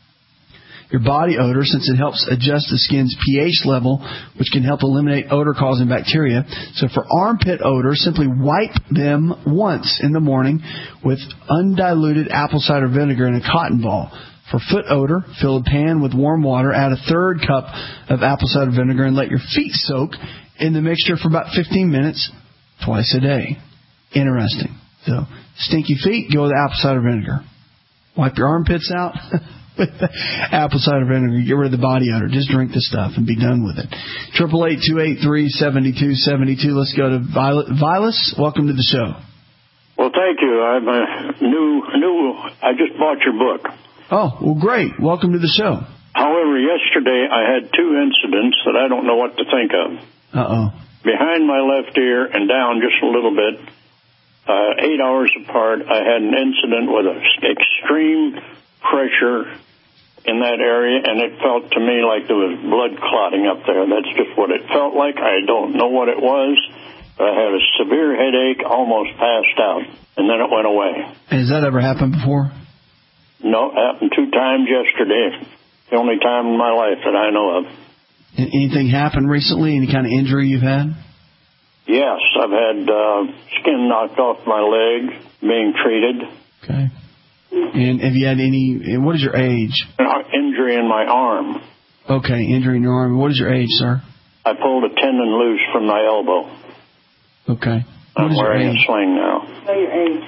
your body odor since it helps adjust the skin's pH level, which can help eliminate odor-causing bacteria. So for armpit odor, simply wipe them once in the morning with undiluted apple cider vinegar in a cotton ball. For foot odor, fill a pan with warm water, add a third cup of apple cider vinegar, and let your feet soak in the mixture for about fifteen minutes twice a day. Interesting. So, stinky feet, go with apple cider vinegar. Wipe your armpits out with apple cider vinegar. Get rid of the body odor. Just drink the stuff and be done with it. eight eight eight, two eight three, seven two seven two. Let's go to Violet. Vilas, welcome to the show. Well, thank you. I'm a new, new, I just bought your book. Oh, well, great. Welcome to the show. However, yesterday I had two incidents that I don't know what to think of. Uh-oh. Behind my left ear and down just a little bit, uh, eight hours apart, I had an incident with a extreme pressure in that area, and it felt to me like there was blood clotting up there. That's just what it felt like. I don't know what it was. I had a severe headache, almost passed out, and then it went away. Has that ever happened before? No, it happened two times yesterday. The only time in my life that I know of. Anything happened recently? Any kind of injury you've had? Yes, I've had uh, skin knocked off my leg, being treated. Okay. And have you had any, what is your age? An injury in my arm. Okay, injury in your arm. What is your age, sir? I pulled a tendon loose from my elbow. Okay. What I'm is your wearing age? a sling now. Know your age.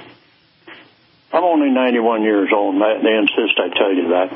I'm only ninety-one years old, and they insist I tell you that.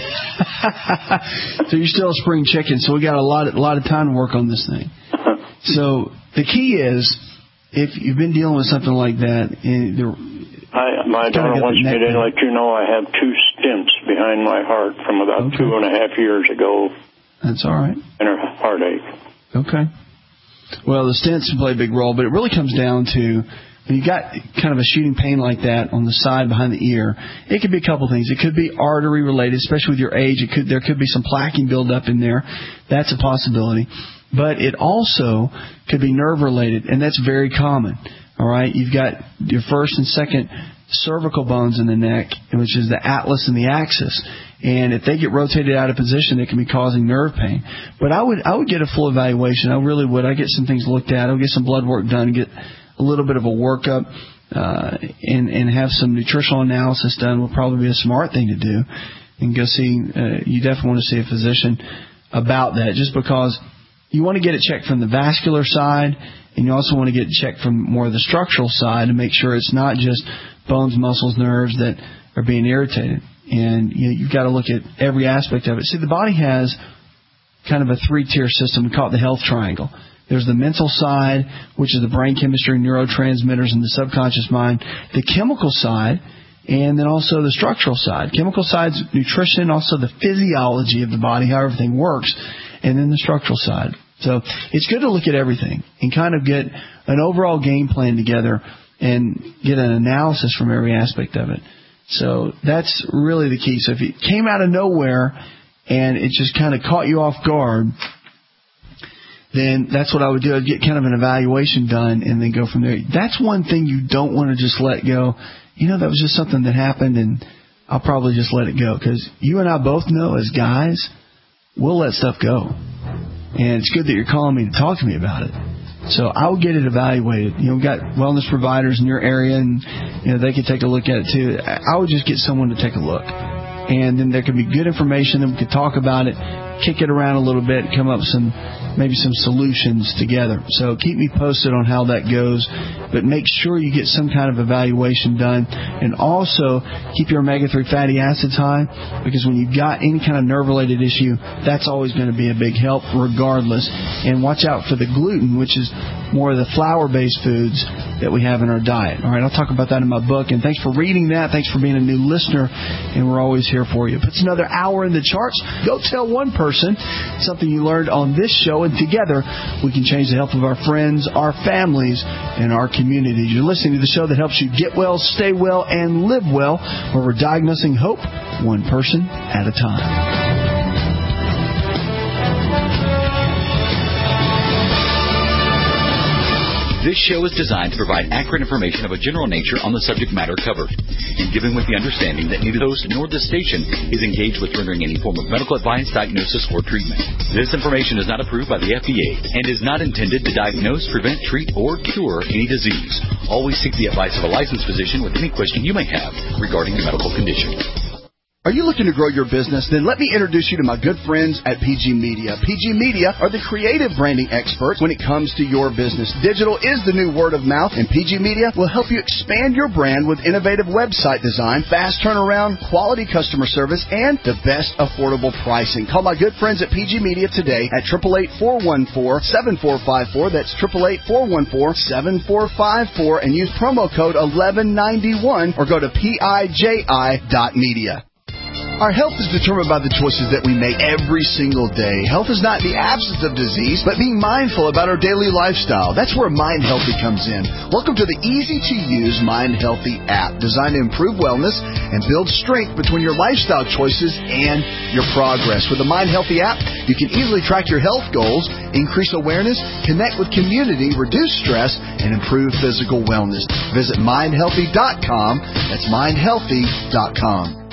So you're still a spring chicken, so we got a lot, a lot of time to work on this thing. So the key is, if you've been dealing with something like that, and there, I, my daughter wants me to let you know I have two stents behind my heart from about Okay. two and a half years ago. That's all right. And a heartache. Okay. Well, the stents play a big role, but it really comes down to, when you got kind of a shooting pain like that on the side behind the ear, it could be a couple things. It could be artery related, especially with your age. It could there could be some plaquing buildup in there. That's a possibility. But it also could be nerve related, and that's very common. All right, you've got your first and second cervical bones in the neck, which is the atlas and the axis. And if they get rotated out of position, it can be causing nerve pain. But I would I would get a full evaluation. I really would. I get some things looked at. I'll get some blood work done, get a little bit of a workup, uh, and, and have some nutritional analysis done will probably be a smart thing to do. And go see, uh, you definitely want to see a physician about that, just because you want to get it checked from the vascular side, and you also want to get it checked from more of the structural side to make sure it's not just bones, muscles, nerves that are being irritated. And you know, you've got to look at every aspect of it. See, the body has kind of a three-tier system. We call it the health triangle. There's the mental side, which is the brain chemistry, neurotransmitters, and the subconscious mind. The chemical side, and then also the structural side. Chemical side's nutrition, also the physiology of the body, how everything works, and then the structural side. So it's good to look at everything and kind of get an overall game plan together and get an analysis from every aspect of it. So that's really the key. So if it came out of nowhere and it just kind of caught you off guard, then that's what I would do. I'd get kind of an evaluation done and then go from there. That's one thing you don't want to just let go. You know, that was just something that happened and I'll probably just let it go. Because you and I both know as guys, we'll let stuff go. And it's good that you're calling me to talk to me about it. So I would get it evaluated. You know, we've got wellness providers in your area, and you know they can take a look at it too. I would just get someone to take a look, and then there could be good information, and we could talk about it, kick it around a little bit, come up with some maybe some solutions together. So keep me posted on how that goes, but make sure you get some kind of evaluation done, and also keep your omega three fatty acids high, because when you've got any kind of nerve-related issue, that's always going to be a big help regardless. And watch out for the gluten, which is more of the flour-based foods that we have in our diet. All right, I'll talk about that in my book. And thanks for reading that. Thanks for being a new listener, and we're always here for you. If it's another hour in the charts, go tell one person something you learned on this show, and together we can change the health of our friends, our families, and our communities. You're listening to the show that helps you get well, stay well, and live well, where we're diagnosing hope one person at a time. This show is designed to provide accurate information of a general nature on the subject matter covered, and given with the understanding that neither the host nor the station is engaged with rendering any form of medical advice, diagnosis, or treatment. This information is not approved by the F D A and is not intended to diagnose, prevent, treat, or cure any disease. Always seek the advice of a licensed physician with any question you may have regarding a medical condition. Are you looking to grow your business? Then let me introduce you to my good friends at P G Media. P G Media are the creative branding experts when it comes to your business. Digital is the new word of mouth, and P G Media will help you expand your brand with innovative website design, fast turnaround, quality customer service, and the best affordable pricing. Call my good friends at P G Media today at eight eight eight, four one four, seven four five four. That's eight eight eight, four one four, seven four five four, and use promo code eleven ninety-one or go to P I J I dot media. Our health is determined by the choices that we make every single day. Health is not the absence of disease, but being mindful about our daily lifestyle. That's where Mind Healthy comes in. Welcome to the easy-to-use Mind Healthy app, designed to improve wellness and build strength between your lifestyle choices and your progress. With the Mind Healthy app, you can easily track your health goals, increase awareness, connect with community, reduce stress, and improve physical wellness. Visit mind healthy dot com. That's mind healthy dot com.